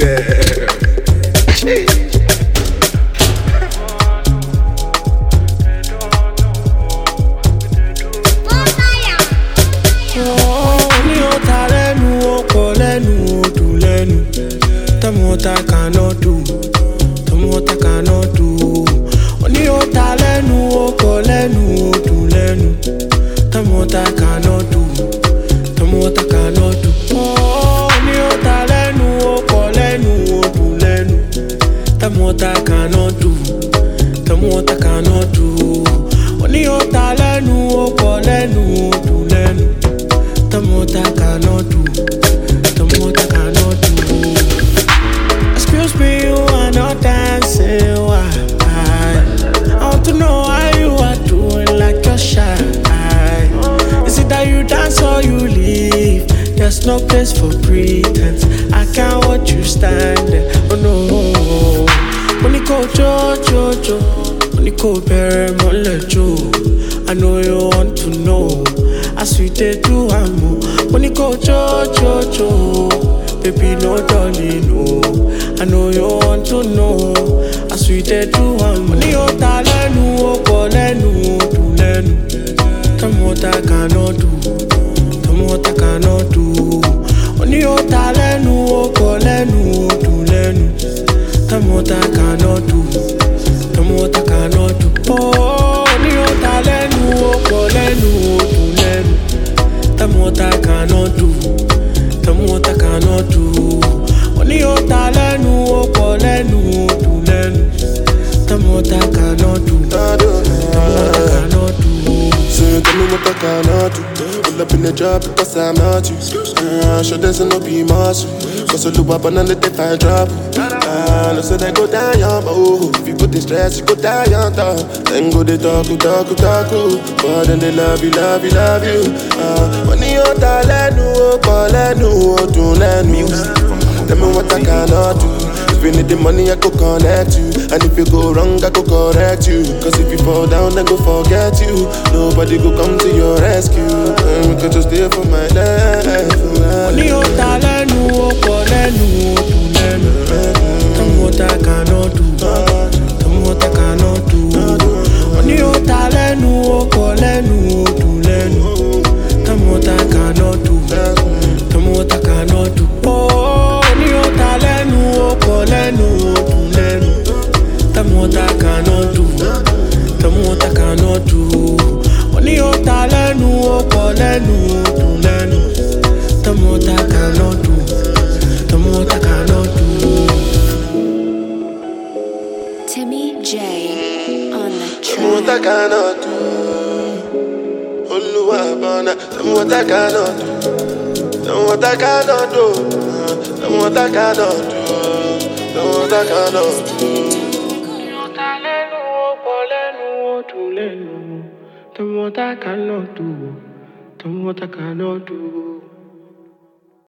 Tell me what I cannot do. Tell me what I cannot do. Only your talent, no, call no, do lenu. Tell me what I cannot do. Tell me what I cannot do. Oh, only your talent, no, call no, do lenu. Tell me what I cannot do. Tell me what I cannot do. Only your talent, no, call no, do lenu. Tell me what I cannot do. Tell me what I cannot do. Excuse me, you are not dancing. Why? I want to know how you are doing like you're shy. Is it that you dance or you leave? There's no place for pretense. I can't watch you stand there. Oh no. When you go Jojo, when you go Berry Molejo, I know you want to know. As we did do amo. When you go Jojo, baby no darling no. I know you want to know. As we did do amo. When you talenu, call lenu, do lenu. Tell me what I cannot do. Tell me what I cannot do. When you talenu, call lenu, do lenu. Tell me what I cannot do. Tell me what I cannot do. Oh, when you talenu, call lenu, do lenu. Tell me what I cannot do. Tell me what I cannot do. Only your talent, no, call no, do lenu. Tell me what I cannot do. Tell me what I cannot do. So tell me what I cannot do. Pull up in the job because I'm not you. Sure there's no be muscle. Cause I look up and let the fire drop. No say they go down young, but if you put the stress, you go down young. Then go they talk. But then they love you. When you're talent, no, call no, do lenu. Tell me what I cannot do. If you need the money, I go connect you. And if you go wrong, I go correct you. Cause if you fall down, I go forget you. Nobody go come to your rescue. And we could just stay for my life. Only your talent, no, call no, do lenu. Tell me what I cannot do. Tell me what I cannot do. Only your talent, no, call no, do lenu. Tell me what I cannot do. Tell me what I cannot do. Oh, only your talent, no, call no, do lenu. Tell me what I cannot do. Tell me what I cannot do. Only your talent, no, call no, do lenu. Tell me what I cannot do. Tell me what I cannot do. Timmy J on the track. Tell me what I cannot do. Oluwabana. Tell me what I cannot do. Tell me what I cannot do. Tell me what I cannot do. Tell me what I cannot do. Tell me what I cannot do. Tell me what I cannot do.